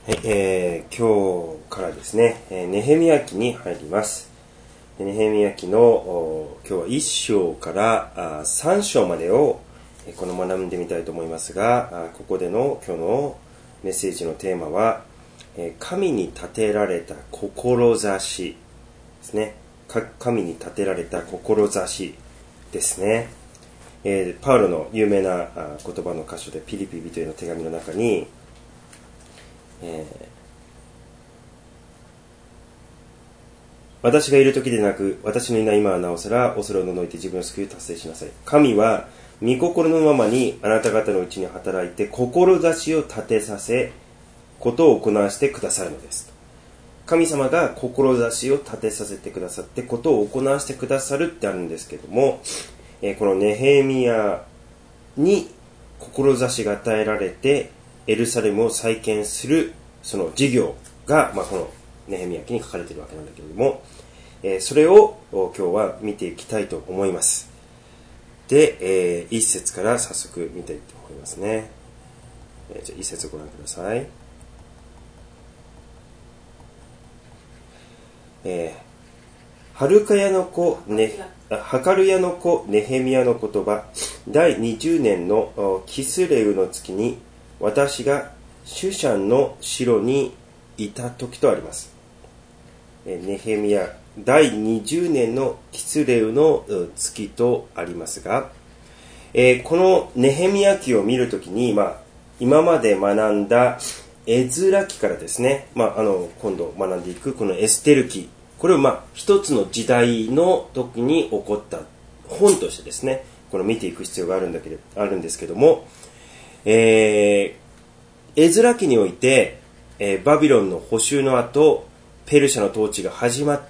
はい、今日からですね、ネヘミヤ記に入ります。ネヘミヤ記の今日は1章から3章までを学んでみたいと思いますが、ここでの今日のメッセージのテーマは、神に立てられた志ですね。神に立てられた志ですね。パウロの有名な言葉の箇所でピリピ人への手紙の中に、私がいる時でなく私のいない今はなおさら恐れを除いて自分の救いを達成しなさい。神は御心のままにあなた方のうちに働いて志を立てさせことを行わせてくださるのです。神様が志を立てさせてくださってことを行わせてくださるってあるんですけども、このネヘミヤに志が与えられてエルサレムを再建するその事業が、このネヘミヤ記に書かれているわけなんだけれども、それを今日は見ていきたいと思います。で、一節から早速見ていきたいと思いますね。じゃあ一節をご覧ください。ハカルヤの子ネヘミヤの言葉、第20年のキスレウの月に私がシュシャンの城にいた時とあります。ネヘミヤ第20年のキスレウの月とありますが、このネヘミヤ記を見るときに、今まで学んだエズラ記からですね、今度学んでいくこのエステル記、これを一つの時代の時に起こった本としてですね、この見ていく必要があるんですけども、エズラ記において、バビロンの捕囚の後、ペルシャの統治が始まって、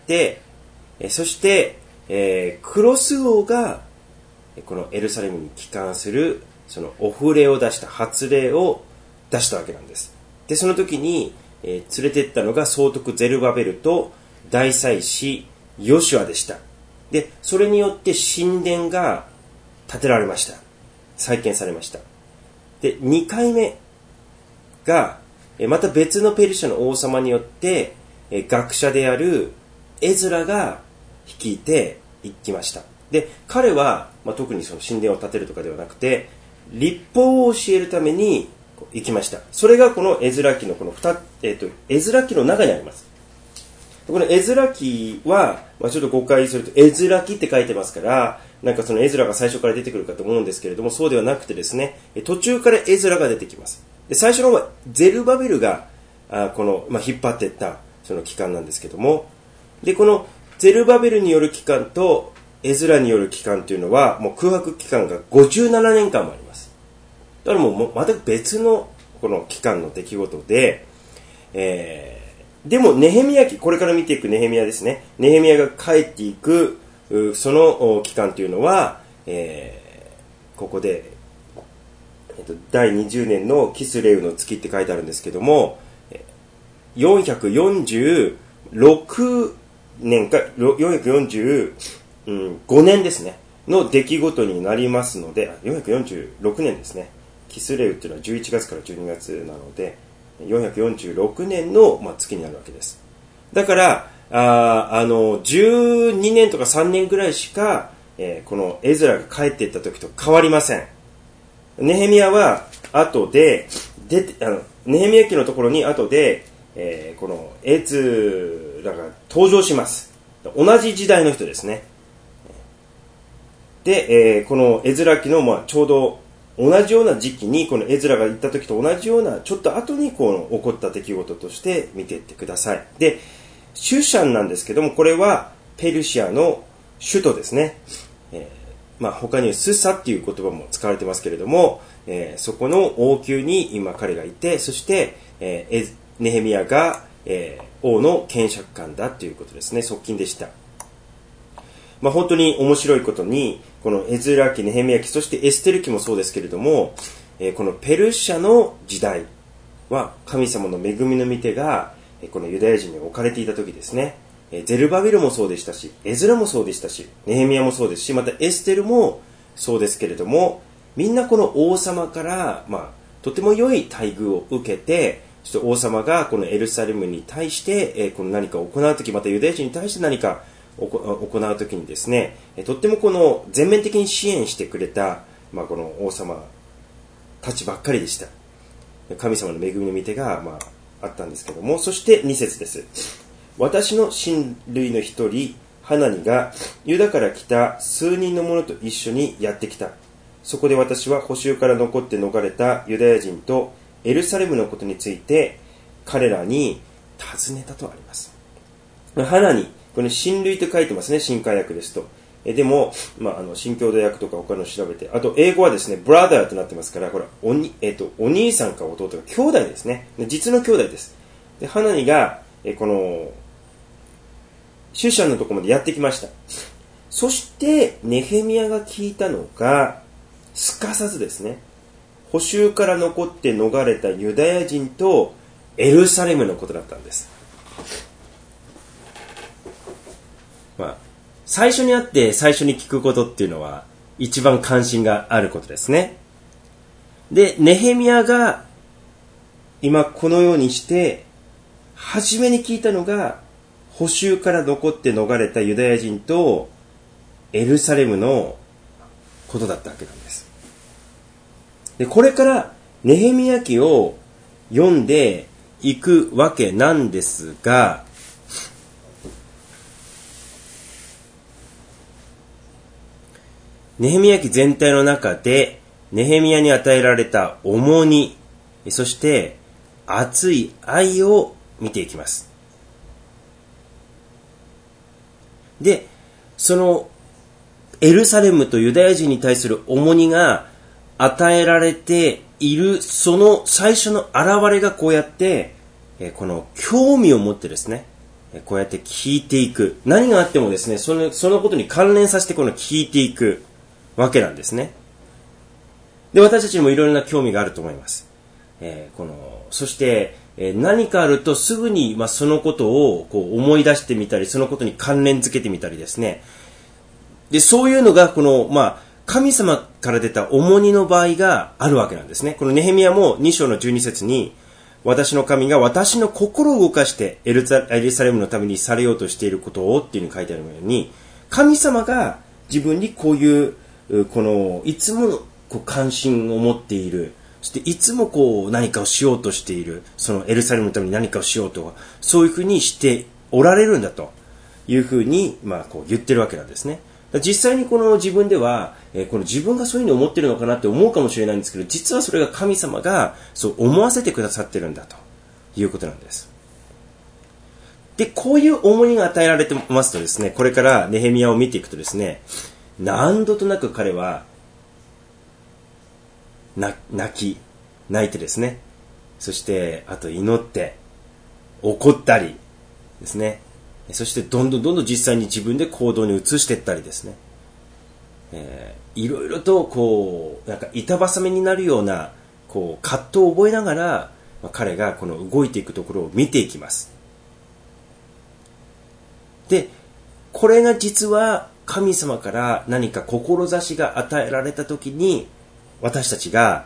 そして、クロス王がこのエルサレムに帰還するそのお触れを出した発令を出したわけなんです。で、その時に、連れてったのが総督ゼルバベルと大祭司ヨシュアでした。で、それによって神殿が建てられました。再建されました。で、2回目がまた別のペルシャの王様によって学者であるエズラが率いていきました。で、彼は、特にその神殿を建てるとかではなくて律法を教えるために行きました。それがこのエズラ記のこのエズラ記の中にあります。このエズラ記は、ちょっと誤解するとエズラ記って書いてますから、そのエズラが最初から出てくるかと思うんですけれども、そうではなくてですね、途中からエズラが出てきます。で、最初の方はゼルバベルが引っ張っていったその期間なんですけども、で、このゼルバベルによる期間とエズラによる期間というのはもう空白期間が57年間もあります。だからもうまた別のこの期間の出来事で、でもネヘミヤ記、これから見ていくネヘミヤですね。ネヘミヤが帰っていくその期間というのは、ここで、第20年のキスレウの月って書いてあるんですけども、446年か445年ですねの出来事になりますので、446年ですね。キスレウっていうのは11月から12月なので446年の月になるわけです。だから12年とか3年ぐらいしか、このエズラが帰っていった時と変わりません。ネヘミヤは後でネヘミヤ記のところに後で、このエズラが登場します。同じ時代の人ですね。で、このエズラ記のちょうど同じような時期にこのエズラが行った時と同じようなちょっと後に起こった出来事として見ていってください。で、シュシャンなんですけども、これはペルシアの首都ですね。他にはスサっていう言葉も使われてますけれども、そこの王宮に今彼がいて、そして、ネヘミヤが、王の検察官だということですね。側近でした。本当に面白いことに、このエズラ記、ネヘミヤ記、そしてエステル記もそうですけれども、このペルシャの時代は神様の恵みの御手がこのユダヤ人に置かれていた時ですね。ゼルバベルもそうでしたし、エズラもそうでしたし、ネヘミヤもそうですし、またエステルもそうですけれども、みんなこの王様から、とても良い待遇を受けて、 そして王様がこのエルサレムに対して、この何かを行うとき、またユダヤ人に対して何か行うときにですね、とってもこの全面的に支援してくれた、この王様たちばっかりでした。神様の恵みの御手が、あったんですけども、そして2節です。私の親類の一人、ハナニがユダから来た数人の者と一緒にやってきた。そこで私は捕囚から残って逃れたユダヤ人とエルサレムのことについて彼らに尋ねたとあります。ハナニ、これ親類と書いてますね、新海訳ですと。でも、新共同訳とか他の調べて、あと英語はですね、ブラザーとなってますから、これお兄さんか弟か兄弟ですね。実の兄弟です。で、ハナニが、この、シュシャンのところまでやってきました。そして、ネヘミヤが聞いたのが、すかさずですね、捕囚から残って逃れたユダヤ人とエルサレムのことだったんです。最初に会って最初に聞くことっていうのは一番関心があることですね。で、ネヘミヤが今このようにして初めに聞いたのが捕囚から残って逃れたユダヤ人とエルサレムのことだったわけなんです。で、これからネヘミヤ記を読んでいくわけなんですが、ネヘミヤ記全体の中でネヘミヤに与えられた重荷、そして熱い愛を見ていきます。で、そのエルサレムとユダヤ人に対する重荷が与えられているその最初の現れがこうやってこの興味を持ってですね、こうやって聞いていく。何があってもですね、そのことに関連させてこの聞いていくわけなんですね。で、私たちにもいろいろな興味があると思います。そして、何かあるとすぐに、そのことをこう思い出してみたり、そのことに関連づけてみたりですね。で、そういうのがこの、神様から出た重荷の場合があるわけなんですね。このネヘミヤも2章の12節に、私の神が私の心を動かしてエルサレムのためにされようとしていることをっていうふうに書いてあるように、神様が自分にこういういつも関心を持っている、そしていつも何かをしようとしている、そのエルサレムのために何かをしようと、そういうふうにしておられるんだというふうに、言ってるわけなんですね。実際に自分では、自分がそういうふうに思ってるのかなって思うかもしれないんですけど、実はそれが神様がそう思わせてくださってるんだということなんです。で、こういう重荷が与えられてますとですね、これからネヘミヤを見ていくとですね、何度となく彼は泣いてですね、そしてあと祈って怒ったりですね、そしてどんどん実際に自分で行動に移していったりですね、いろいろとなんか板挟みになるような葛藤を覚えながら、彼がこの動いていくところを見ていきます。で、これが実は神様から何か志が与えられたときに、私たちが、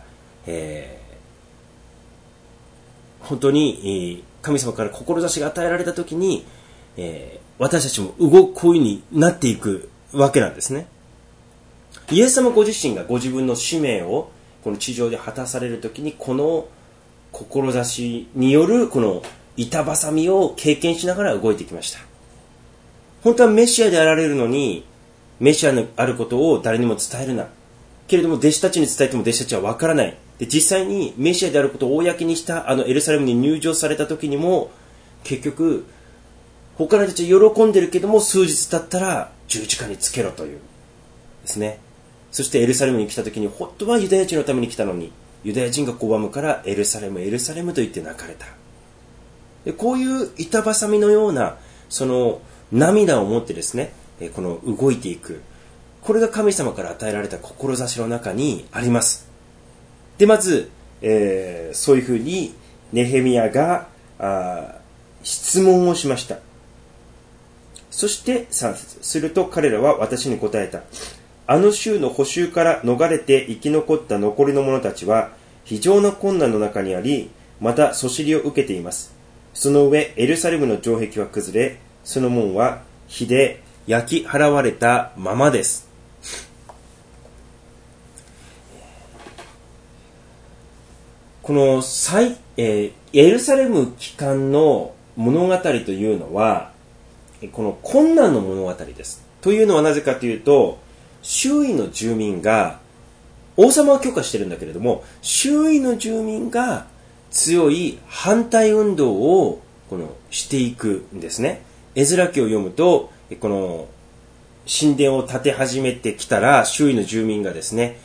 本当に、神様から志が与えられたときに、私たちもこういう風になっていくわけなんですね。イエス様ご自身がご自分の使命をこの地上で果たされるときに、この志によるこの板挟みを経験しながら動いてきました。本当はメシアであられるのに、メシアのあることを誰にも伝えるな。けれども弟子たちに伝えても弟子たちは分からない。で、実際にメシアであることを公にしたエルサレムに入場された時にも、結局他の人たちは喜んでるけども、数日経ったら十字架につけろというですね。そしてエルサレムに来た時に、本当はユダヤ人のために来たのに、ユダヤ人が拒むからエルサレムエルサレムと言って泣かれた。で、こういう板挟みのようなその涙を持ってですね、この動いていく、これが神様から与えられた志の中にあります。で、まず、そういうふうにネヘミヤが質問をしました。そして3節、すると彼らは私に答えた。あの州の捕囚から逃れて生き残った残りの者たちは非常な困難の中にあり、 またそしりを受けています。その上、エルサレムの城壁は崩れ、その門は火で焼き払われたままです。このエルサレム帰還の物語というのは、この困難の物語です。というのはなぜかというと、周囲の住民が、王様は許可してるんだけれども、周囲の住民が強い反対運動をしていくんですね。エズラ記を読むと、この神殿を建て始めてきたら、周囲の住民がですね、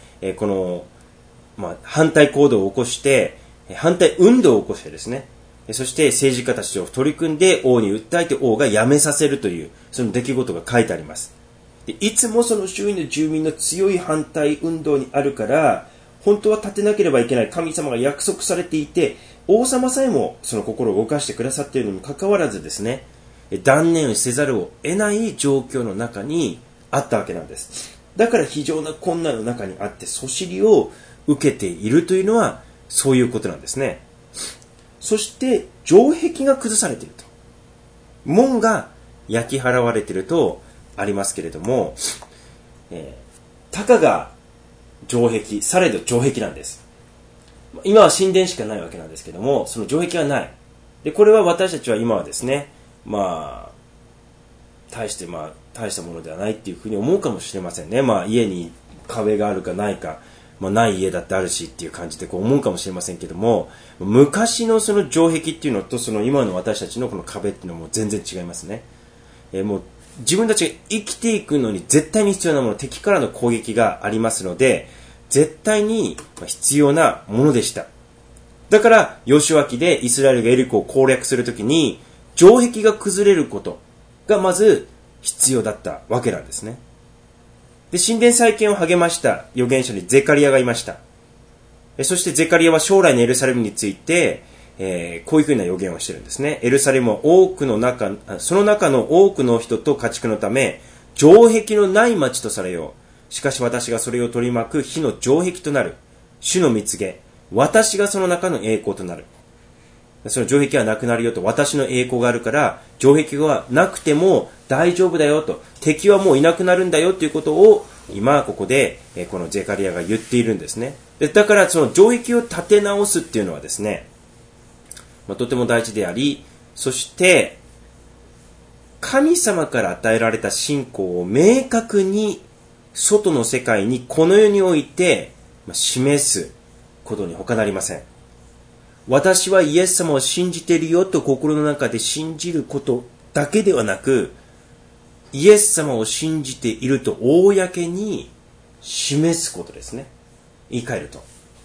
反対行動を起こして、反対運動を起こしてですね、そして政治家たちと取り組んで王に訴えて王が辞めさせるという、その出来事が書いてあります。でいつもその周囲の住民の強い反対運動にあるから、本当は建てなければいけない神様が約束されていて、王様さえもその心を動かしてくださっているのにかかわらずですね、断念せざるを得ない状況の中にあったわけなんです。だから非常な困難の中にあって、そしりを受けているというのはそういうことなんですね。そして城壁が崩されていると、門が焼き払われているとありますけれども、たかが城壁、されど城壁なんです。今は神殿しかないわけなんですけども、その城壁はない。でこれは私たちは今はですね、大したものではないっていうふうに思うかもしれませんね。家に壁があるかないか、ない家だってあるしっていう感じで思うかもしれませんけども、昔のその城壁っていうのとその今の私たちのこの壁っていうのも全然違いますね。もう自分たちが生きていくのに絶対に必要なもの、敵からの攻撃がありますので、絶対に必要なものでした。だからヨシュア記でイスラエルがエリコを攻略するときに、城壁が崩れることがまず必要だったわけなんですね。で、神殿再建を励ました預言者にゼカリヤがいました。そしてゼカリヤは将来のエルサレムについて、こういうふうな予言をしているんですね。エルサレムはその中の多くの人と家畜のため、城壁のない町とされよう。しかし私がそれを取り巻く火の城壁となる。主の蜜げ。私がその中の栄光となる。その城壁はなくなるよと、私の栄光があるから城壁がなくても大丈夫だよと、敵はもういなくなるんだよということを今ここでこのゼカリヤが言っているんですね。だからその城壁を立て直すっていうのはですね、とても大事であり、そして神様から与えられた信仰を明確に外の世界にこの世において示すことに他なりません。私はイエス様を信じているよと心の中で信じることだけではなく、イエス様を信じていると公に示すことですね。言い換えると、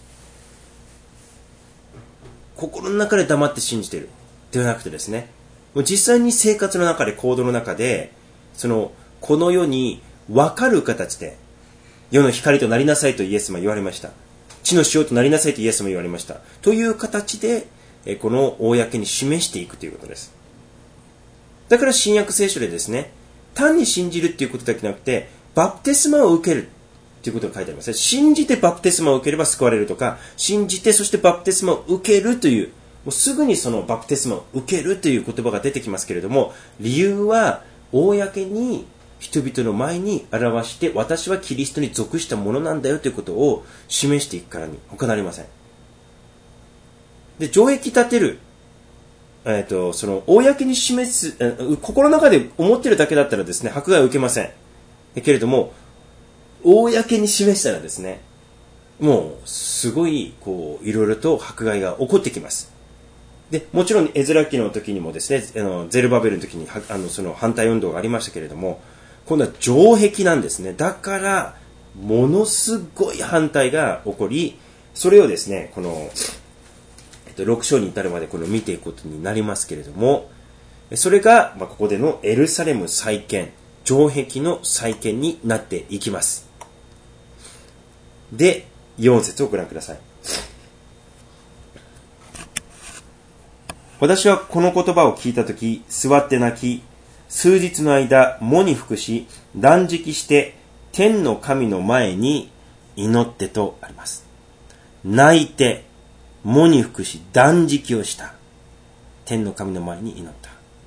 心の中で黙って信じているではなくてですね、実際に生活の中で、行動の中で、この世に分かる形で世の光となりなさいとイエス様は言われました。地の塩となりなさいとイエス様は言われました。という形でこの公に示していくということです。だから新約聖書でですね、単に信じるっていうことだけじゃなくて、バプテスマを受けるということが書いてありますね。信じてバプテスマを受ければ救われるとか、信じてそしてバプテスマを受けるという、もうすぐにそのバプテスマを受けるという言葉が出てきますけれども、理由は公に人々の前に表して、私はキリストに属したものなんだよということを示していくからに他なりません。で、城壁立てる、その公に示す、心の中で思っているだけだったらですね、迫害を受けません。けれども公に示したらですね、もうすごいいろいろと迫害が起こってきます。で、もちろんエズラ記の時にもですね、ゼルバベルの時にその反対運動がありましたけれども、今度は城壁なんですね。だからものすごい反対が起こり、それをですね、この6章に至るまで見ていくことになりますけれども、それがここでのエルサレム再建、城壁の再建になっていきます。で、4節をご覧ください。私はこの言葉を聞いたとき、座って泣き、数日の間、喪に服し、断食して、天の神の前に祈ってとあります。泣いて、 喪に服し断食をした。天の神の前に祈った。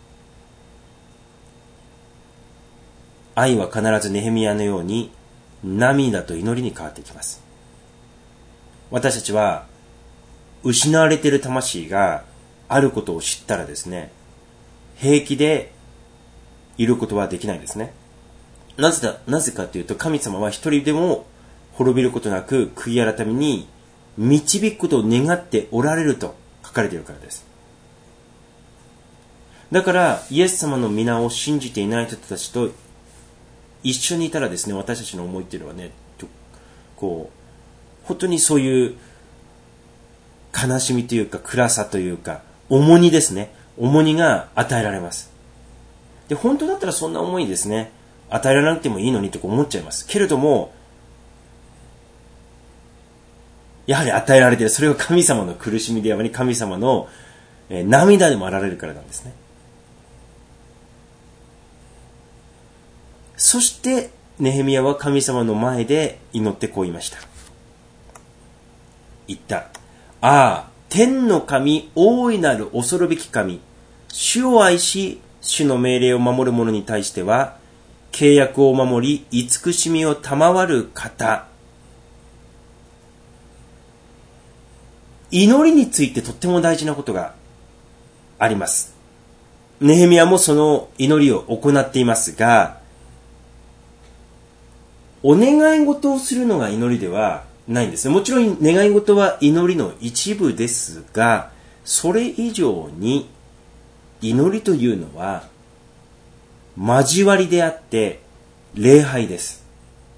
愛は必ずネヘミヤのように涙と祈りに変わっていきます。私たちは失われている魂があることを知ったらですね、平気でいることはできないですね。なぜかというと、神様は一人でも滅びることなく悔い改めに導くことを願っておられると書かれているからです。だからイエス様の皆を信じていない人たちと一緒にいたらですね、私たちの思いっていうのはね、本当にそういう悲しみというか暗さというか重荷ですね、重荷が与えられます。で、本当だったらそんな思いですね、与えられなくてもいいのにと思っちゃいます。けれども、やはり与えられている、それは神様の苦しみであり、神様の涙でもあられるからなんですね。そしてネヘミヤは神様の前で祈ってこう言いました。言った。ああ、天の神、大いなる恐るべき神、主を愛し、主の命令を守る者に対しては、契約を守り、慈しみを賜る方。祈りについてとっても大事なことがあります。ネヘミヤもその祈りを行っていますが、お願い事をするのが祈りではないんですね。もちろん願い事は祈りの一部ですが、それ以上に祈りというのは交わりであって礼拝です。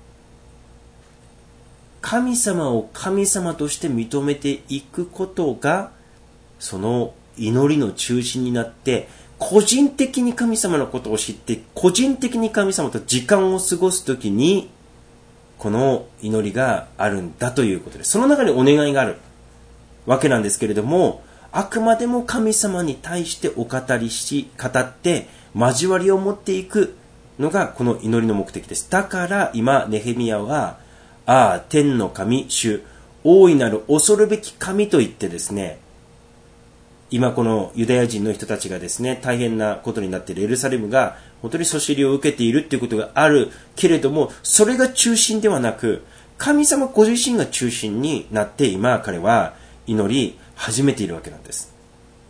神様を神様として認めていくことがその祈りの中心になって、個人的に神様のことを知って個人的に神様と時間を過ごすときにこの祈りがあるんだということです。その中にお願いがあるわけなんですけれども、あくまでも神様に対して語って交わりを持っていくのがこの祈りの目的です。だから今ネヘミヤは、ああ、天の神、主、大いなる恐るべき神と言ってですね、今このユダヤ人の人たちがですね、大変なことになっているエルサレムが本当にそしりを受けているということがあるけれども、それが中心ではなく、神様ご自身が中心になって今彼は祈り始めているわけなんです。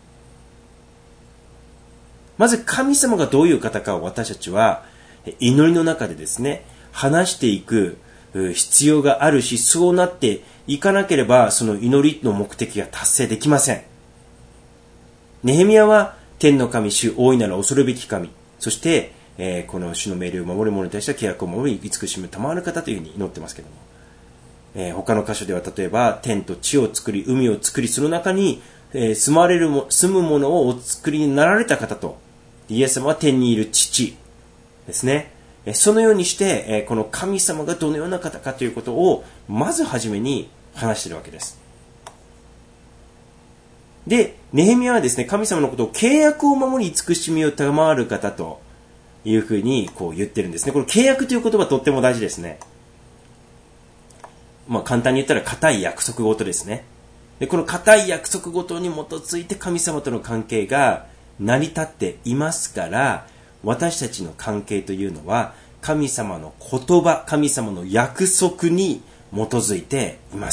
まず神様がどういう方かを私たちは祈りの中でですね、話していく必要があるし、そうなっていかなければその祈りの目的が達成できません。ネヘミヤは天の神、主、大いなる恐るべき神、そして、この主の命令を守る者に対しては契約を守り、慈しみを賜る方というふうに祈ってますけども、他の箇所では例えば天と地を作り、海を作り、その中に、住むものをお作りになられた方と、イエス様は天にいる父ですね。そのようにして、この神様がどのような方かということをまずはじめに話しているわけです。で、ネヘミヤはですね、神様のことを契約を守り慈しみを賜る方というふうにこう言ってるんですね。この契約という言葉はとっても大事ですね。簡単に言ったら固い約束事ですね。で、この固い約束事に基づいて神様との関係が成り立っていますから、私たちの関係というのは神様の言葉、神様の約束に基づいています。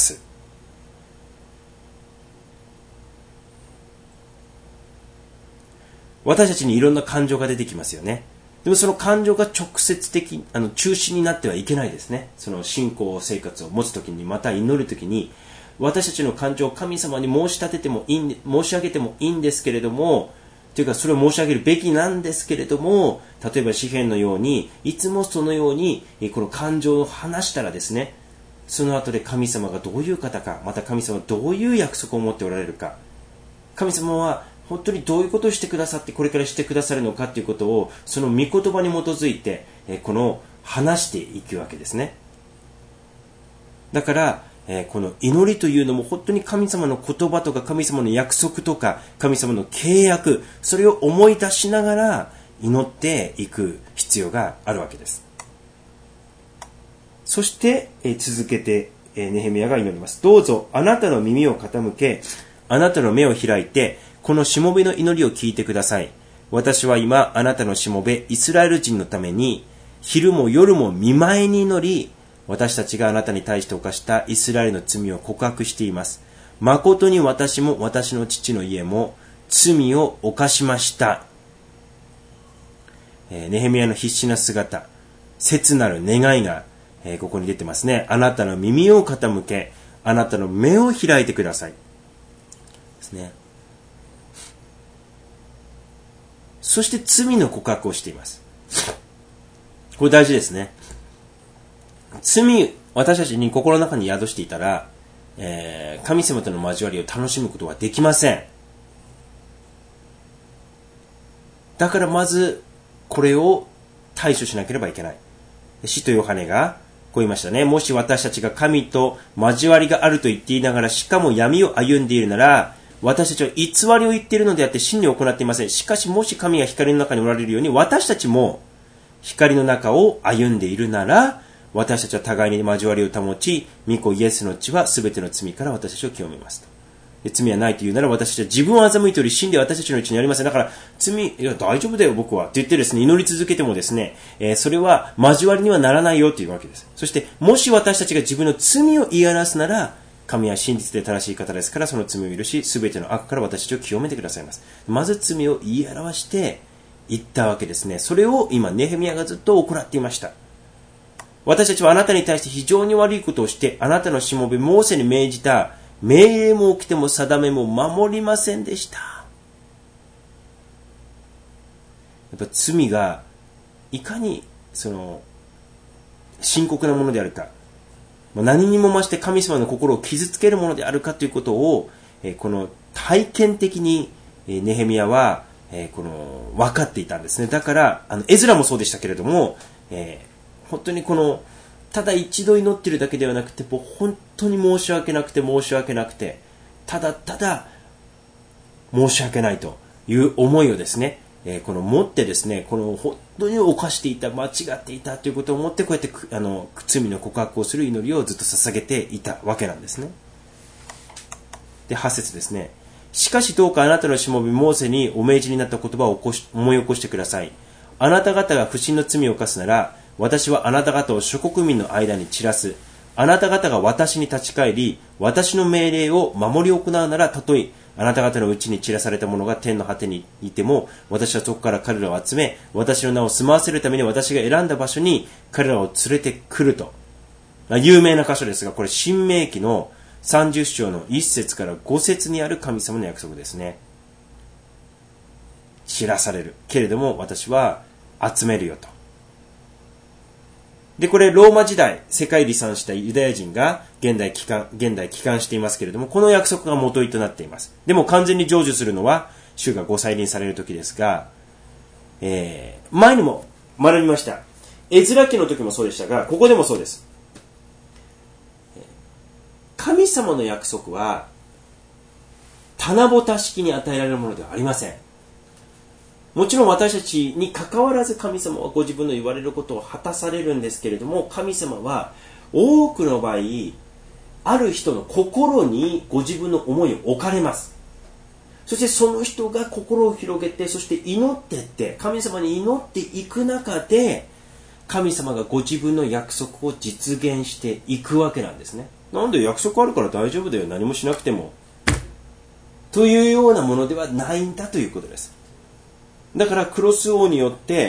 私たちにいろんな感情が出てきますよね。でもその感情が直接的、中心になってはいけないですね。その信仰生活を持つときに、また祈るときに、私たちの感情を神様に申し上げてもいいんですけれども、というかそれを申し上げるべきなんですけれども、例えば詩篇のように、いつもそのように、この感情を話したらですね、その後で神様がどういう方か、また神様はどういう約束を持っておられるか、神様は本当にどういうことをしてくださってこれからしてくださるのかということをその御言葉に基づいて話していくわけですね。だからこの祈りというのも本当に神様の言葉とか神様の約束とか神様の契約、それを思い出しながら祈っていく必要があるわけです。そして続けてネヘミヤが祈ります。どうぞあなたの耳を傾け、 あなたの目を開いて、このしもべの祈りを聞いてください。私は今、あなたのしもべ、イスラエル人のために、昼も夜も見舞いに祈り、私たちがあなたに対して犯したイスラエルの罪を告白しています。誠に私も私の父の家も罪を犯しました。ネヘミヤの必死な姿、切なる願いが、ここに出てますね。あなたの耳を傾け、あなたの目を開いてください。ですね。そして罪の告白をしています。これ大事ですね。罪、私たちに心の中に宿していたら、神様との交わりを楽しむことはできません。だからまず、これを対処しなければいけない。使徒ヨハネがこう言いましたね。もし私たちが神と交わりがあると言っていながら、しかも闇を歩んでいるなら、私たちは偽りを言っているのであって真理を行っていません。しかしもし神が光の中におられるように、私たちも光の中を歩んでいるなら、私たちは互いに交わりを保ち、御子イエスの血は全ての罪から私たちを清めますと。罪はないというなら私たちは自分を欺いており、真理は私たちのうちにありません。だから罪、いや大丈夫だよ僕はって言ってですね、祈り続けてもですね、それは交わりにはならないよというわけです。そしてもし私たちが自分の罪を言い表すなら、神は真実で正しい方ですから、その罪を許し、全ての悪から私たちを清めてくださいます。まず罪を言い表して言ったわけですね。それを今ネヘミヤがずっと行っていました。私たちはあなたに対して非常に悪いことをして、あなたのしもべモーセに命じた命令も起きても定めも守りませんでした。やっぱ罪がいかに深刻なものであるか、何にも増して神様の心を傷つけるものであるかということを、この体験的にネヘミヤは分かっていたんですね。だからエズラもそうでしたけれども、本当にただ一度祈っているだけではなくて、もう本当に申し訳なくて、ただただ申し訳ないという思いをですね、持ってですね、本当に犯していた、間違っていたということを持って、こうやって罪の告白をする祈りをずっと捧げていたわけなんですね。で、8節ですね。しかしどうかあなたのしもべモーセにお命じになった言葉を思い起こしてください。あなた方が不信の罪を犯すなら、私はあなた方を諸国民の間に散らす。あなた方が私に立ち返り、私の命令を守り行うなら、たとえあなた方のうちに散らされた者が天の果てにいても、私はそこから彼らを集め、私の名を住まわせるために私が選んだ場所に彼らを連れてくると。有名な箇所ですが、これ申命記の30章の1節から5節にある神様の約束ですね。散らされる。けれども私は集めるよと。で、これローマ時代、世界離散したユダヤ人が現代帰還していますけれども、この約束が元々となっています。でも完全に成就するのは、主がご再臨される時ですが、前にも学びました。エズラ記の時もそうでしたが、ここでもそうです。神様の約束は、棚ぼた式に与えられるものではありません。もちろん私たちに関わらず神様はご自分の言われることを果たされるんですけれども、神様は多くの場合、ある人の心にご自分の思いを置かれます。そしてその人が心を広げて、そして祈っていって、神様に祈っていく中で、神様がご自分の約束を実現していくわけなんですね。なんで約束あるから大丈夫だよ、何もしなくても。というようなものではないんだということです。だからクロス王によって、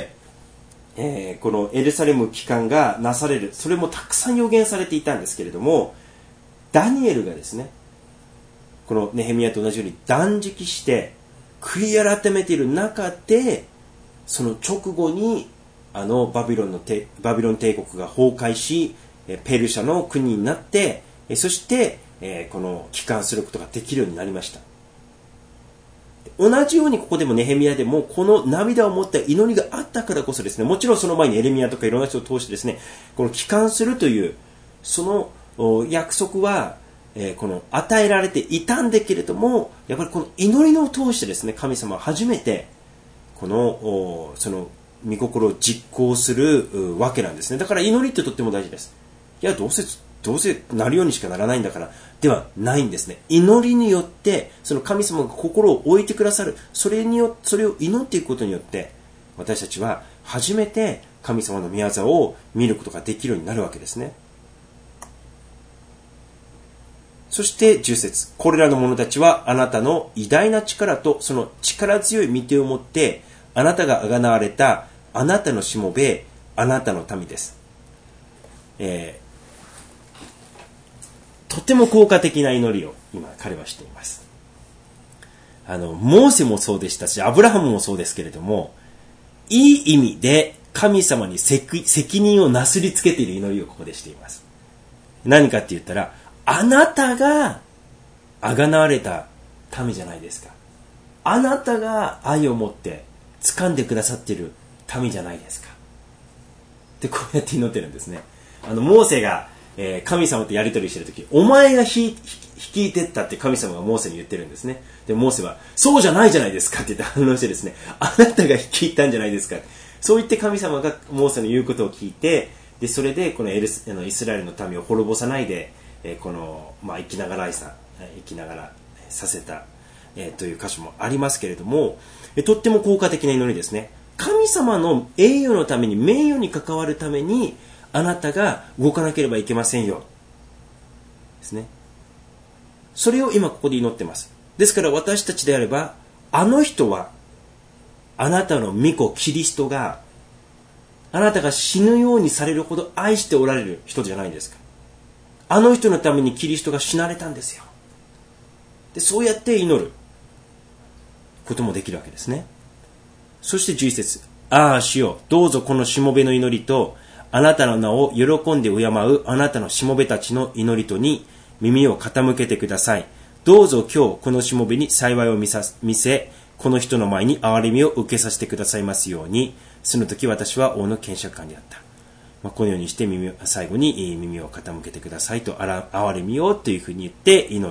このエルサレム帰還がなされる、それもたくさん予言されていたんですけれども、ダニエルがですね、このネヘミヤと同じように断食して悔い改めている中で、その直後にバビロン帝国が崩壊し、ペルシャの国になって、そしてこの帰還することができるようになりました。同じようにここでもネヘミヤでもこの涙を持った祈りがあったからこそですね、もちろんその前にエレミヤとかいろんな人を通してですね、この帰還するというその約束はこの与えられていたんだけれども、やっぱりこの祈りを通してですね、神様は初めてこのその御心を実行するわけなんですね。だから祈りってとっても大事です。いや、どうせどうせなるようにしかならないんだからではないんですね。祈りによってその神様が心を置いてくださる、それを祈っていくことによって私たちは初めて神様の御業を見ることができるようになるわけですね。そして10節、これらの者たちはあなたの偉大な力とその力強い御手を持ってあなたがあがなわれたあなたのしもべ、あなたの民です。とても効果的な祈りを今彼はしています。モーセもそうでしたし、アブラハムもそうですけれども、いい意味で神様に責任をなすりつけている祈りをここでしています。何かって言ったら、あなたがあがなわれた民じゃないですか。あなたが愛を持って掴んでくださっている民じゃないですか。で、こうやって祈ってるんですね。モーセが、神様とやり取りしているとき、お前が率いてったって神様がモーセに言ってるんですね。で、モーセは、そうじゃないじゃないですかって言って反応してですね、あなたが率いたんじゃないですか。そう言って神様がモーセの言うことを聞いて、で、それでこのイスラエルの民を滅ぼさないで、生きながらさせた、という箇所もありますけれども、とっても効果的な祈りですね。神様の栄誉のために、名誉に関わるために、あなたが動かなければいけませんよ。ですね。それを今ここで祈ってます。ですから私たちであれば、あの人は、あなたの御子キリストが、あなたが死ぬようにされるほど愛しておられる人じゃないですか。あの人のためにキリストが死なれたんですよ。で、そうやって祈ることもできるわけですね。そして11節、ああ主よ、どうぞこのしもべの祈りと、あなたの名を喜んで敬うあなたのしもべたちの祈りとに耳を傾けてください。どうぞ今日このしもべに幸いを見せ、この人の前に憐れみを受けさせてくださいますように。その時私は王の検察官であった。このようにして最後に耳を傾けてくださいと、憐れみをというふうに言って祈って、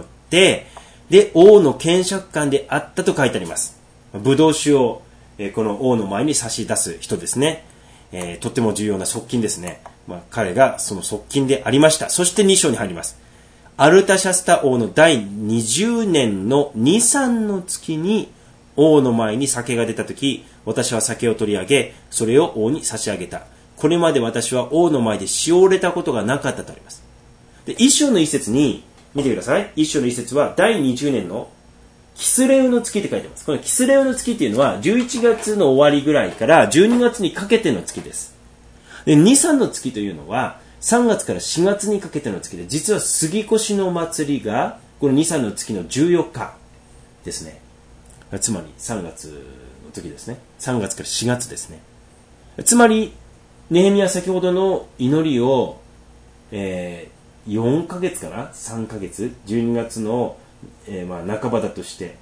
で、王の検察官であったと書いてあります。ブドウ酒をこの王の前に差し出す人ですね。とっても重要な側近ですね。彼がその側近でありました。そして2章に入ります。アルタシャスタ王の第20年の2、3の月に王の前に酒が出たとき、私は酒を取り上げ、それを王に差し上げた。これまで私は王の前でしおれたことがなかったとあります。で、1章の一節に、見てください。1章の一節は第20年のキスレウの月って書いてます。このキスレウの月っていうのは11月の終わりぐらいから12月にかけての月です。で、2、3の月というのは3月から4月にかけての月で、実は杉越の祭りがこの2、3の月の14日ですね。つまり3月の時ですね。3月から4月ですね。つまりネヘミヤは先ほどの祈りを、4ヶ月かな ?3 ヶ月 ?12 月の半ばだとして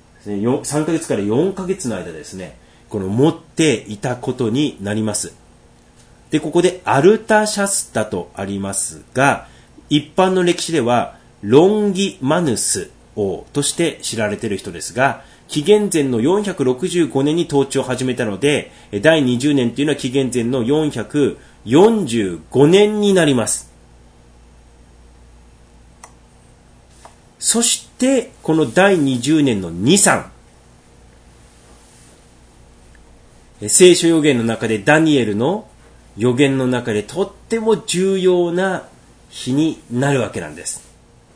3ヶ月から4ヶ月の間ですね、この持っていたことになります。で、ここでアルタシャスタとありますが、一般の歴史ではロンギマヌス王として知られている人ですが、紀元前の465年に統治を始めたので、第20年というのは紀元前の445年になります。そして、この第20年の2、3。聖書預言の中でダニエルの預言の中でとっても重要な日になるわけなんです。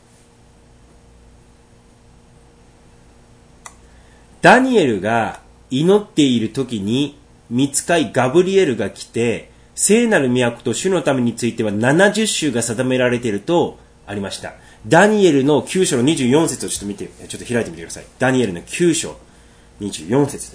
ダニエルが祈っている時に、御使いガブリエルが来て、聖なる都と主のためについては70州が定められているとありました。ダニエルの9章の24節をちょっと開いてみてください。ダニエルの9章24節です。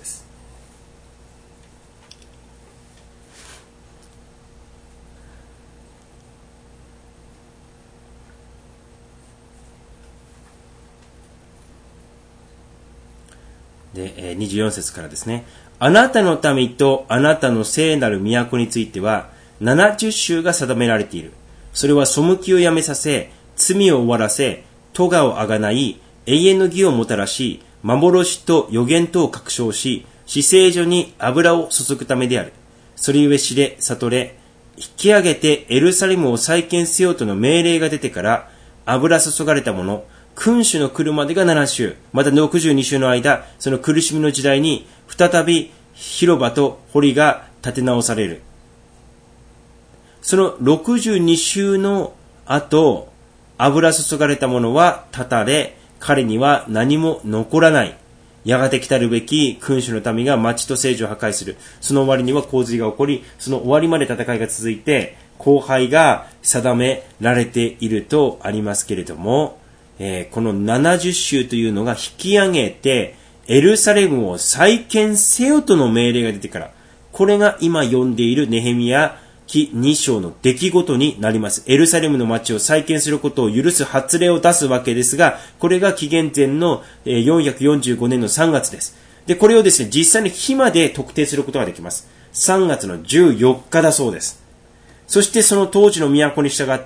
で、24節からですね。あなたの民とあなたの聖なる都については70州が定められている。それは背きをやめさせ、罪を終わらせ、咎をあがない、永遠の義をもたらし、幻と預言とを確証し、至聖所に油を注ぐためである。それゆえ知れ、悟れ、 引き上げてエルサレムを再建せよとの命令が出てから油注がれたもの、君主の来るまでが7週、また62週の間、その苦しみの時代に再び広場と堀が建て直される。その62週の後、油注がれたものは断たれ、彼には何も残らない。やがて来たるべき君主の民が町と聖女を破壊する。その終わりには洪水が起こり、その終わりまで戦いが続いて、荒廃が定められているとありますけれども、この70州というのが引き上げて、エルサレムを再建せよとの命令が出てから、これが今読んでいるネヘミヤ記2章の出来事になります。エルサレムの町を再建することを許す発令を出すわけですが、これが紀元前の445年の3月です。で、これをですね、実際に日まで特定することができます。3月の14日だそうです。そしてその当時の都に従って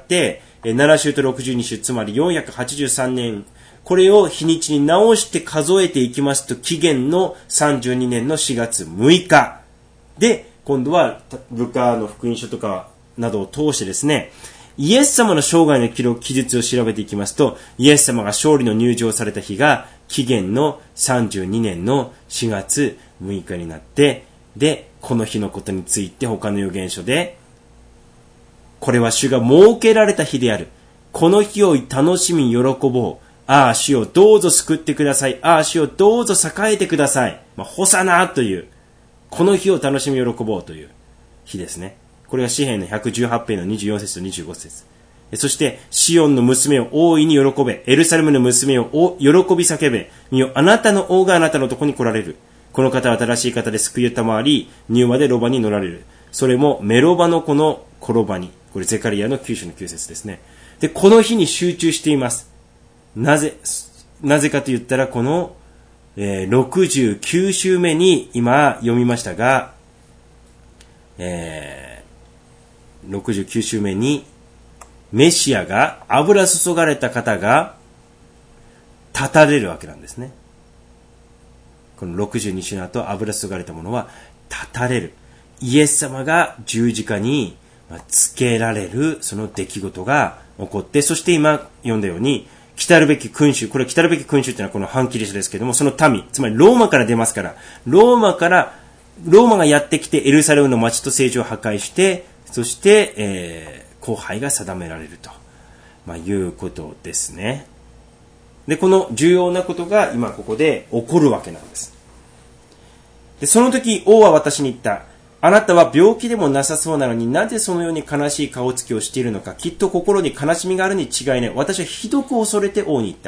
、7週と62週、つまり483年、これを日にちに直して数えていきますと、紀元の32年の4月6日で、今度はルカの福音書とかなどを通してですね、イエス様の生涯の記述を調べていきますと、イエス様が勝利の入場された日が紀元の32年の4月6日になって、で、この日のことについて他の預言書で、これは主が設けられた日である。この日を楽しみ喜ぼう。ああ、主よどうぞ救ってください。ああ、主よどうぞ栄えてください。ホサナという、この日を楽しみ喜ぼうという日ですね。これが詩編の118編の24節と25節。そして、シオンの娘を大いに喜べ。エルサレムの娘を喜び叫べ。見よ、あなたの王があなたのとこに来られる。この方は新しい方で救いを賜り、柔和でロバに乗られる。それもメロバの子の転ばに。これゼカリアの9章の9節ですね。で、この日に集中しています。なぜかと言ったら、この、69週目に今読みましたが、69週目にメシアが、油注がれた方が立たれるわけなんですね。この62週の後、油注がれたものは立たれる。イエス様が十字架につけられるその出来事が起こって、そして今読んだように、来たるべき君主、これ来たるべき君主っていうのはこの反キリストですけれども、その民、つまりローマから出ますから、ローマがやってきてエルサレムの町と聖女を破壊して、そして、荒廃が定められると、いうことですね。で、この重要なことが今ここで起こるわけなんです。で、その時王は私に言った。あなたは病気でもなさそうなのになぜそのように悲しい顔つきをしているのか。きっと心に悲しみがあるに違いない。私はひどく恐れて王に言った。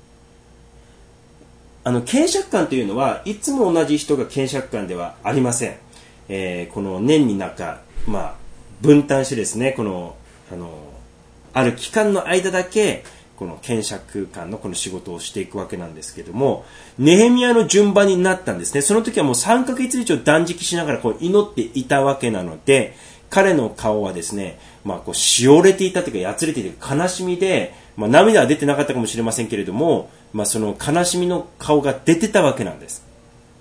検釈官というのはいつも同じ人が検釈官ではありません。この年に分担してですね、ある期間の間だけこの検釈官のこの仕事をしていくわけなんですけども、ネヘミヤの順番になったんですね。その時はもう3ヶ月以上断食しながら祈っていたわけなので、彼の顔はですね、しおれていたというか、やつれていて悲しみで、涙は出てなかったかもしれませんけれども、その悲しみの顔が出てたわけなんです。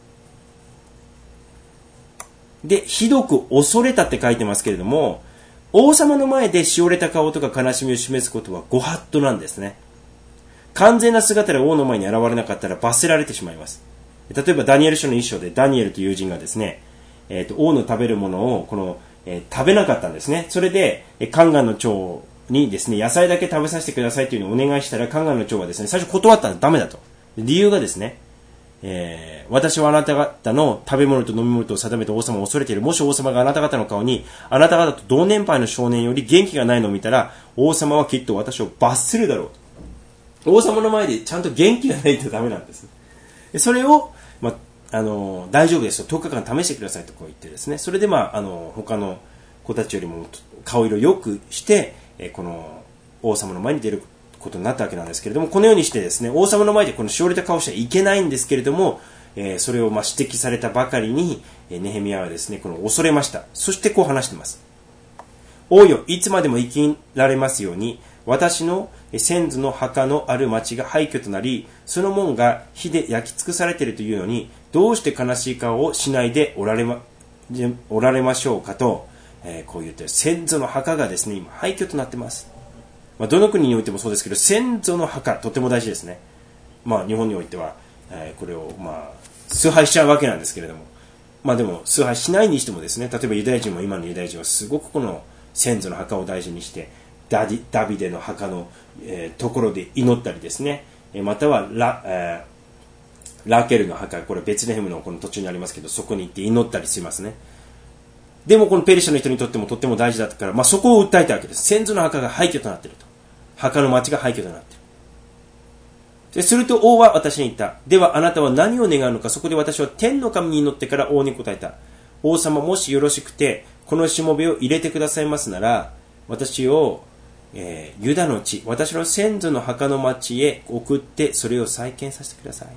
で、ひどく恐れたって書いてますけれども、王様の前でしおれた顔とか悲しみを示すことはご法度なんですね。完全な姿で王の前に現れなかったら罰せられてしまいます。例えばダニエル書の一章でダニエルという友人がですね、王の食べるものを食べなかったんですね。それでカンガンの長にですね、野菜だけ食べさせてくださいというのをお願いしたら、カンガンの長はですね、最初断ったらダメだと。理由がですね、私はあなた方の食べ物と飲み物と定めて王様を恐れている。もし王様があなた方の顔に、あなた方と同年配の少年より元気がないのを見たら、王様はきっと私を罰するだろうと。王様の前でちゃんと元気がないとダメなんです。それを、大丈夫ですと、10日間試してくださいとこう言ってですね、それで他の子たちよりも顔色良くして、この王様の前に出ることになったわけなんですけれども、このようにしてですね、王様の前でこのしおれた顔してはいけないんですけれども、それを指摘されたばかりに、ネヘミヤはですね、恐れました。そしてこう話しています。王よ、いつまでも生きられますように、私の先祖の墓のある町が廃墟となり、その門が火で焼き尽くされているというのに、どうして悲しい顔をしないでおられましょうかと、 こういった先祖の墓がですね、今廃墟となっています。どの国においてもそうですけど、先祖の墓とても大事ですね。日本においては、これを崇拝しちゃうわけなんですけれども、でも崇拝しないにしてもですね、例えばユダヤ人も今のユダヤ人はすごくこの先祖の墓を大事にしてダビデの墓の、ところで祈ったりですね、またはラケルの墓、これベツレヘムのこの途中にありますけど、そこに行って祈ったりしますね。でもこのペルシャの人にとってもとっても大事だったから、そこを訴えたわけです。先祖の墓が廃墟となっていると。墓の町が廃墟となっている。ですると王は私に言った。ではあなたは何を願うのか。そこで私は天の神に祈ってから王に答えた。王様、もしよろしくてこのしもべを入れてくださいますなら、私を、ユダの地、私の先祖の墓の町へ送ってそれを再建させてください。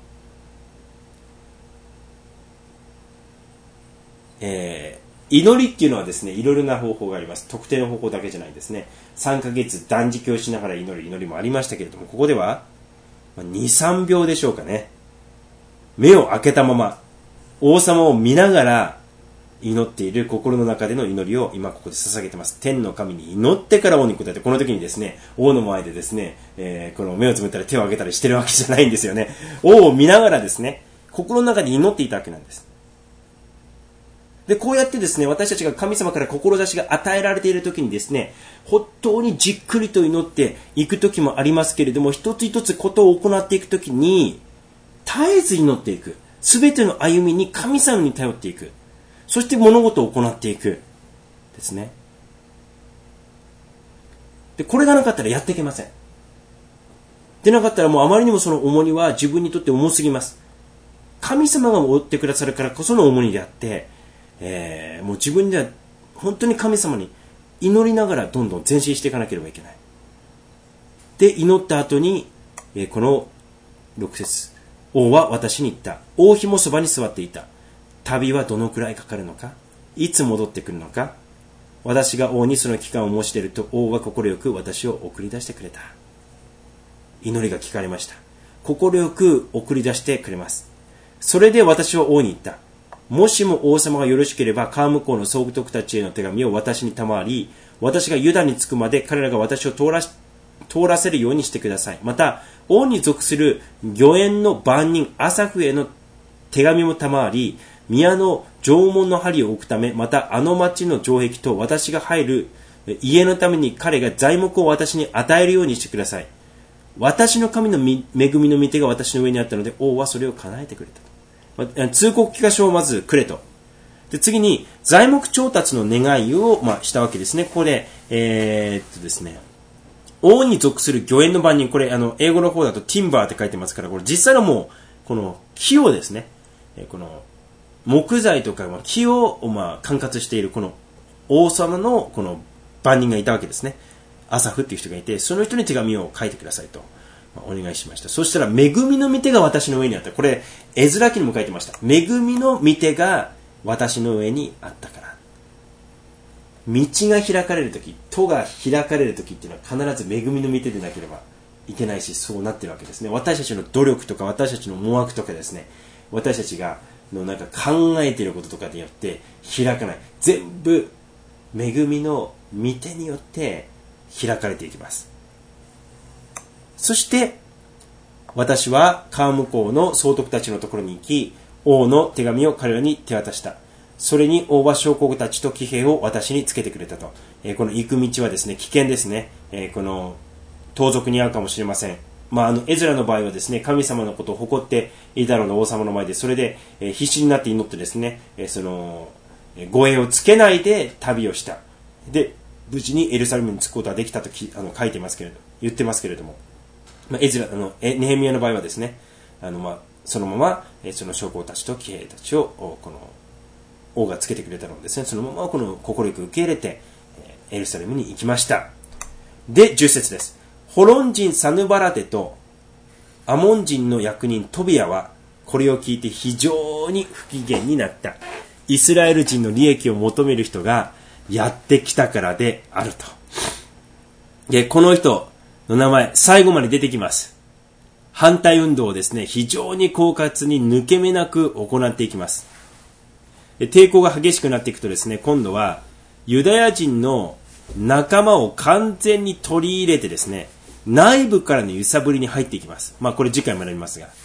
祈りっていうのはですね、いろいろな方法があります。特定の方法だけじゃないですね。3ヶ月断食をしながら祈る祈りもありましたけれども、ここでは2、3秒でしょうかね。目を開けたまま王様を見ながら祈っている心の中での祈りを今ここで捧げてます。天の神に祈ってから王に答えて、この時にですね、王の前でですね、この目をつむったり手を挙げたりしてるわけじゃないんですよね。王を見ながらですね、心の中で祈っていたわけなんです。で、こうやってですね、私たちが神様から志が与えられている時にですね、本当にじっくりと祈っていく時もありますけれども、一つ一つことを行っていく時に、絶えず祈っていく。すべての歩みに神様に頼っていく。そして物事を行っていく。ですね。で、これがなかったらやっていけません。でなかったらもうあまりにもその重荷は自分にとって重すぎます。神様が負ってくださるからこその重荷であって、もう自分では本当に神様に祈りながらどんどん前進していかなければいけない。で、祈った後に、この6節、王は私に言った。王妃もそばに座っていた。旅はどのくらいかかるのか、いつ戻ってくるのか。私が王にその期間を申し出ると、王は心よく私を送り出してくれた。祈りが聞かれました。心よく送り出してくれます。それで私は王に言った。もしも王様がよろしければ、川向こうの総督たちへの手紙を私に賜り、私がユダに着くまで彼らが私を通らせるようにしてください。また、王に属する御苑の番人アサフへの手紙も賜り、宮の城門の針を置くため、またあの町の城壁と私が入る家のために彼が材木を私に与えるようにしてください。私の神の恵みの御手が私の上にあったので、王はそれを叶えてくれた。通告許可書をまずくれと。で、次に材木調達の願いを、したわけですね。ここで、ですね、王に属する御苑の番人、これ英語の方だとティンバーって書いてますから、これ実際のもうこの木をですね、この木材とか木を管轄しているこの王様のこの番人がいたわけですね。アサフっていう人がいて、その人に手紙を書いてくださいとお願いしました。そしたら、恵みの御手が私の上にあった。これエズラ記にも書いてました。恵みの御手が私の上にあったから。道が開かれるとき、戸が開かれるときっていうのは必ず恵みの御手でなければいけないし、そうなってるわけですね。私たちの努力とか私たちの思惑とかですね、私たちが考えていることとかによって開かない。全部恵みの御手によって開かれていきます。そして私は川向こうの総督たちのところに行き、王の手紙を彼らに手渡した。それに王は将校たちと騎兵を私につけてくれたと。この行く道はですね、危険ですね。この盗賊に遭うかもしれません。エズラの場合はですね、神様のことを誇ってイダロの王様の前で、それで必死になって祈ってですね、その護衛をつけないで旅をした。で、無事にエルサレムに着くことができたと書いてますけれど、言ってますけれども、ネヘミヤの場合はですね、そのままその将校たちと騎兵たちをこの王がつけてくれたのですね、そのままこの心よく受け入れてエルサレムに行きました。で、10節です。ホロン人サヌバラテとアモン人の役人トビアはこれを聞いて非常に不機嫌になった。イスラエル人の利益を求める人がやってきたからであると。で、この人の名前最後まで出てきます。反対運動をですね、非常に狡猾に抜け目なく行っていきます。で、抵抗が激しくなっていくとですね、今度はユダヤ人の仲間を完全に取り入れてですね、内部からの揺さぶりに入っていきます。これ次回学びますが。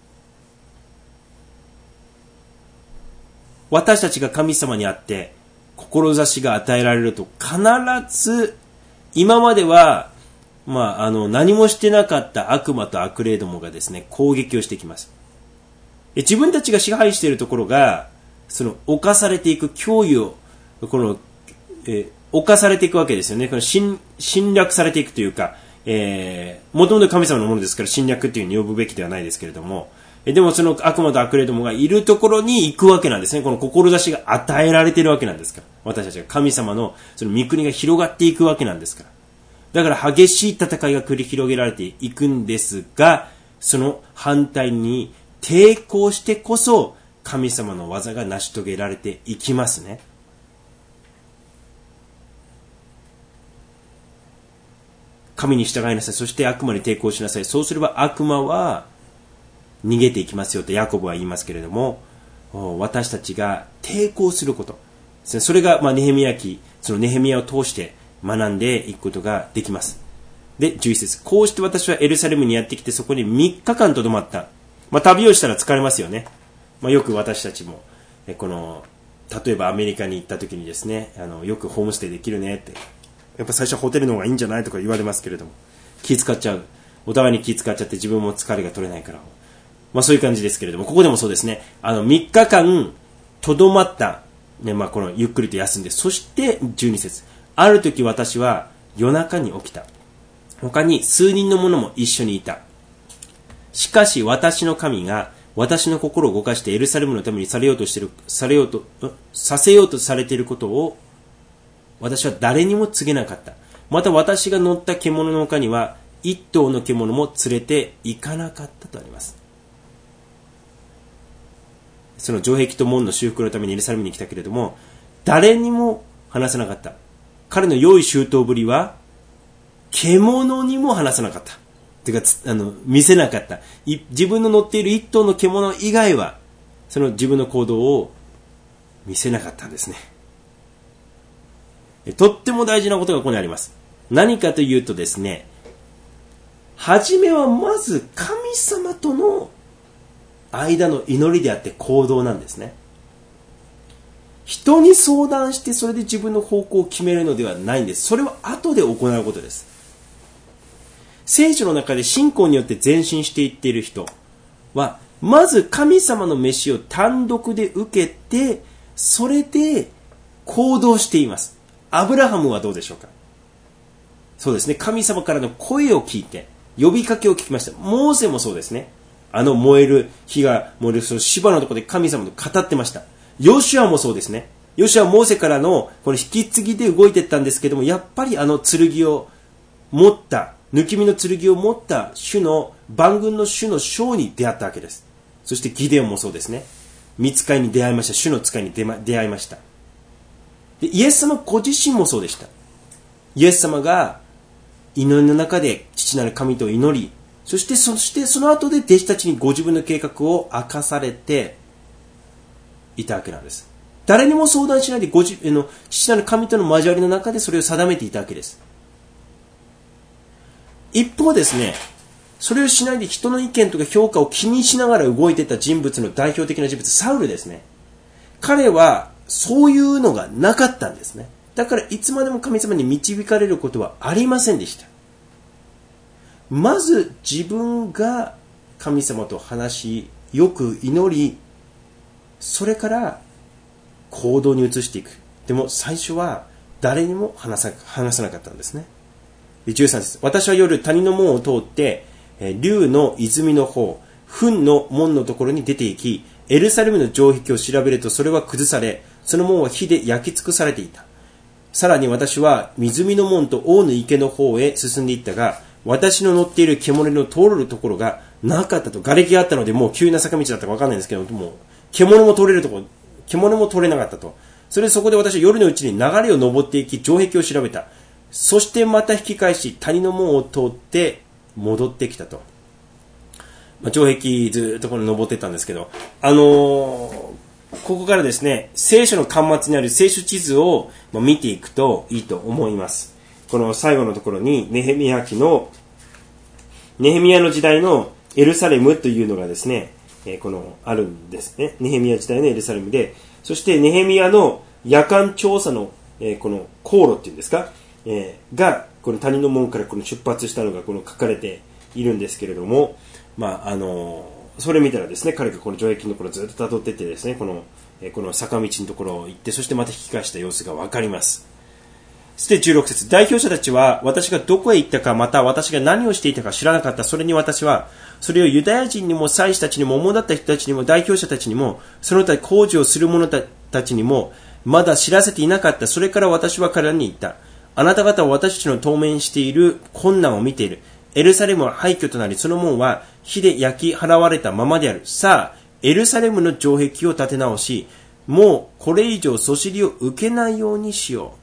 私たちが神様にあって、志が与えられると必ず、今までは、何もしてなかった悪魔と悪霊どもがですね、攻撃をしてきます。自分たちが支配しているところが、侵されていく脅威を、侵されていくわけですよね。侵略されていくというか、もともと神様のものですから侵略というふうに呼ぶべきではないですけれども、でもその悪魔と悪霊どもがいるところに行くわけなんですね。この志が与えられているわけなんですから。私たちが神様のその御国が広がっていくわけなんですから。だから激しい戦いが繰り広げられていくんですが、その反対に抵抗してこそ神様の技が成し遂げられていきますね。神に従いなさい。そして悪魔に抵抗しなさい。そうすれば悪魔は逃げていきますよとヤコブは言いますけれども、私たちが抵抗すること。それがネヘミヤ記、そのネヘミヤを通して学んでいくことができます。で、11節。こうして私はエルサレムにやってきてそこに3日間とどまった。旅をしたら疲れますよね。よく私たちも、例えばアメリカに行った時にですね、よくホームステイできるねって。やっぱ最初はホテルの方がいいんじゃないとか言われますけれども、気使っちゃう。お互いに気使っちゃって自分も疲れが取れないから。そういう感じですけれども、ここでもそうですね。3日間、とどまった。ね、このゆっくりと休んで、そして12節。ある時私は夜中に起きた。他に数人の者も一緒にいた。しかし私の神が私の心を動かしてエルサレムのためにさせようとされていることを私は誰にも告げなかった。また私が乗った獣の他には一頭の獣も連れて行かなかったとあります。その城壁と門の修復のためにエルサレムに来たけれども、誰にも話さなかった。彼の良い周到ぶりは獣にも話さなかった。というか見せなかった。自分の乗っている一頭の獣以外はその自分の行動を見せなかったんですね。とっても大事なことがここにあります。何かというとですね、はじめはまず神様との間の祈りであって行動なんですね。人に相談してそれで自分の方向を決めるのではないんです。それは後で行うことです。聖書の中で信仰によって前進していっている人は、まず神様の召しを単独で受けて、それで行動しています。アブラハムはどうでしょうか。そうですね、神様からの声を聞いて呼びかけを聞きました。モーセもそうですね。燃える火が燃えるその芝のところで神様と語ってました。ヨシュアもそうですね。ヨシュアはモーセからのこの引き継ぎで動いていったんですけども、やっぱり剣を持った抜き身の剣を持った万軍の主の将に出会ったわけです。そしてギデオンもそうですね。御使いに出会いました。主の使いに出会いました。でイエス様ご自身もそうでした。イエス様が祈りの中で父なる神と祈り、そしてその後で弟子たちにご自分の計画を明かされていたわけなんです。誰にも相談しないで父なる神との交わりの中でそれを定めていたわけです。一方ですね、それをしないで人の意見とか評価を気にしながら動いていた人物の代表的な人物、サウルですね。彼はそういうのがなかったんですね。だからいつまでも神様に導かれることはありませんでした。まず自分が神様と話し、よく祈り、それから行動に移していく。でも最初は誰にも話さなかったんですね。13節。私は夜谷の門を通って竜の泉の方、糞の門のところに出て行き、エルサレムの城壁を調べるとそれは崩され、その門は火で焼き尽くされていた。さらに私は湖の門と王の池の方へ進んでいったが、私の乗っている獣の通るところがなかったと。瓦礫があったのでもう急な坂道だったか分かんないんですけども、獣も通れなかったと。そこで私は夜のうちに流れを登っていき、城壁を調べた。そしてまた引き返し谷の門を通って戻ってきたと。城壁ずっとこれ登っていったんですけど、 ここからですね、聖書の巻末にある聖書地図を見ていくといいと思います。この最後のところにネヘミヤの時代のエルサレムというのがですね、あるんですね。ネヘミヤ時代のエルサレムで、そしてネヘミヤの夜間調査の、この航路っていうんですか、がこの谷の門からこの出発したのがこの書かれているんですけれども、それ見たらですね、彼がこの城壁のところをずっと辿っていってですね、この坂道のところを行って、そしてまた引き返した様子がわかります。そして16節、代表者たちは私がどこへ行ったか、また私が何をしていたか知らなかった。それに私はそれをユダヤ人にも祭司たちにも主だった人たちにも代表者たちにもその他工事をする者たちにもまだ知らせていなかった。それから私は彼らに言った。あなた方は私たちの当面している困難を見ている。エルサレムは廃墟となり、その門は火で焼き払われたままである。さあ、エルサレムの城壁を建て直し、もうこれ以上そしりを受けないようにしよう。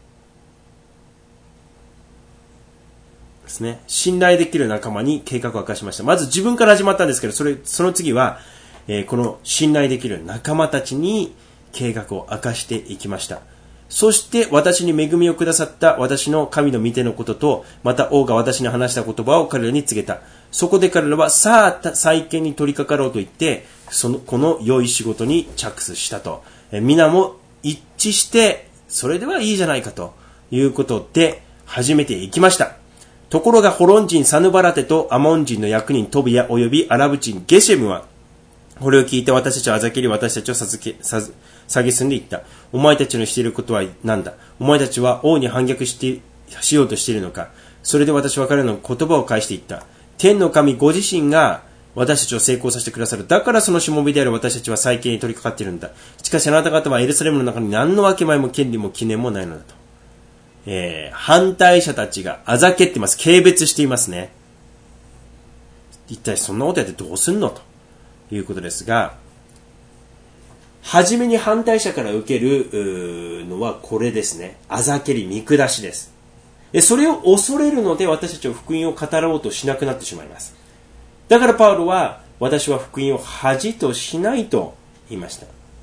ですね。信頼できる仲間に計画を明かしました。まず自分から始まったんですけど、その次は、この信頼できる仲間たちに計画を明かしていきました。そして私に恵みをくださった私の神の御手のことと、また王が私に話した言葉を彼らに告げた。そこで彼らはさあ再建に取り掛かろうと言って、この良い仕事に着手したと。皆も一致して、それではいいじゃないかということで始めていきました。ところがホロン人サヌバラテとアモン人の役人トビヤ及びアラブ人ゲシェムは、これを聞いて私たちはあざけり私たちを蔑んでいった。お前たちのしていることは何だ。お前たちは王に反逆しようとしているのか。それで私は彼らの言葉を返していった。天の神ご自身が私たちを成功させてくださる。だからそのしもべである私たちは再建に取り掛かっているんだ。しかしあなた方はエルサレムの中に何の分け前も権利も記念もないのだと。反対者たちがあざけってます。軽蔑していますね。一体そんなことやってどうすんのということですが、はじめに反対者から受けるのはこれですね。あざけり見下しです。それを恐れるので私たちは福音を語ろうとしなくなってしまいます。だからパウロは私は福音を恥としないと言いました。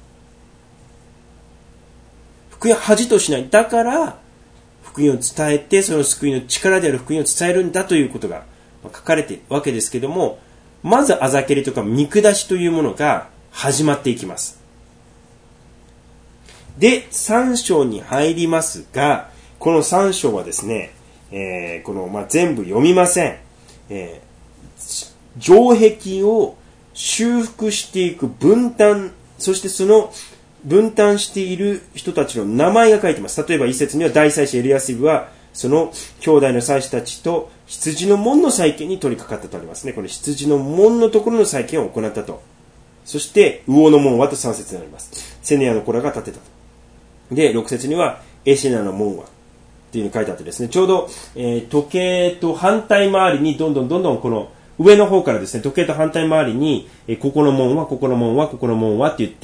福音は恥としない。だから福音を伝えて、その救いの力である福音を伝えるんだということが書かれているわけですけども、まずあざけりとか見下しというものが始まっていきます。で、3章に入りますが、この3章はですね、全部読みません。城壁を修復していく分担、そしてその分担している人たちの名前が書いてます。例えば一節には大祭司エリヤシブはその兄弟の祭司たちと羊の門の再建に取り掛かったとありますね。この羊の門のところの再建を行ったと。そして魚の門はと3節になります。セネアの子らが建てたと。で6節にはエシェナの門はっていうのが書いてあってですね、ちょうど、時計と反対回りにどんどんこの上の方からですね、時計と反対回りに、ここの門は、ここの門は、ここの門はって言って、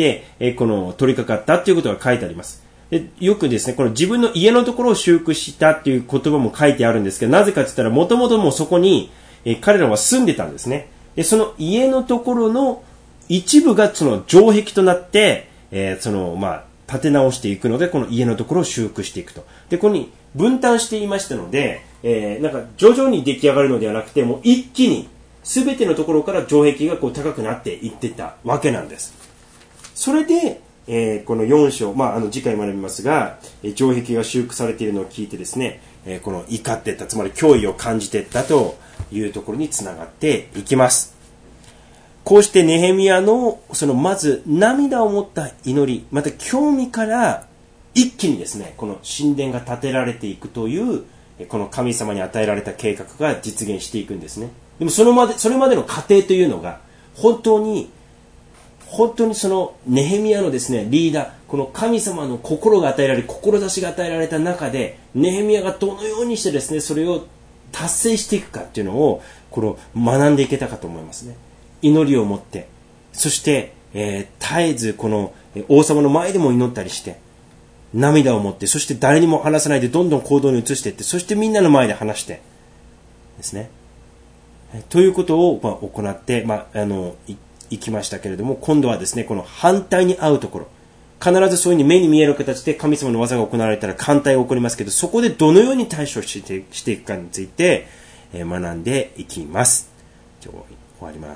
この取り掛かったっていうことが書いてあります。でよくですね、この自分の家のところを修復したっていう言葉も書いてあるんですけど、なぜかって言ったら、もともともうそこに、彼らは住んでたんですね。で、その家のところの一部がその城壁となって、建て直していくので、この家のところを修復していくと。で、ここに分担していましたので、徐々に出来上がるのではなくて、もう一気に全てのところから城壁がこう高くなっていってたわけなんです。それで、この4章、次回学びますが、城壁が修復されているのを聞いてですね、この怒っていった、つまり脅威を感じていったというところにつながっていきます。こうしてネヘミヤのまず涙を持った祈り、また興味から一気にですね、この神殿が建てられていくというこの神様に与えられた計画が実現していくんですね。でもそれまでの過程というのが本当にそのネヘミヤのですねリーダー、この神様の心が与えられ、志が与えられた中でネヘミヤがどのようにしてですねそれを達成していくかっていうのを学んでいけたかと思いますね。祈りを持って、そして、絶えずこの王様の前でも祈ったりして、涙を持って、そして誰にも話さないでどんどん行動に移していって、そしてみんなの前で話してですね、ということを行って、 行きましたけれども、今度はですね、この反対に合うところ、必ずそういうふうに目に見える形で神様の技が行われたら反対が起こりますけど、そこでどのように対処していくかについて学んでいきます。今日終わります。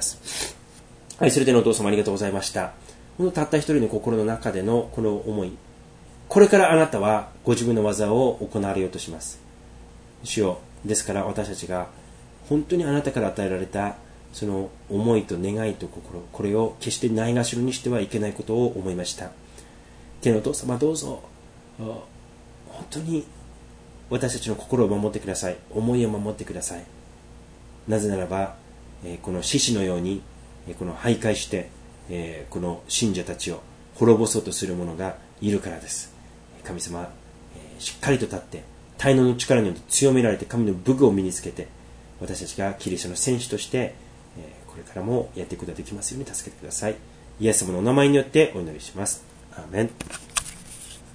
はい、それでのお父様ありがとうございました。このたった一人の心の中でのこの思い、これからあなたはご自分の技を行われようとします。主よ、ですから私たちが本当にあなたから与えられたその思いと願いと心、これを決してないがしろにしてはいけないことを思いました。天のお父様、どうぞ本当に私たちの心を守ってください。思いを守ってください。なぜならば、この獅子のようにこの徘徊して、この信者たちを滅ぼそうとする者がいるからです。神様、しっかりと立って大能の力によって強められて神の武具を身につけて、私たちがキリストの戦士として、これからもやっていくことができますように助けてください。イエス様のお名前によってお祈りします。アーメン。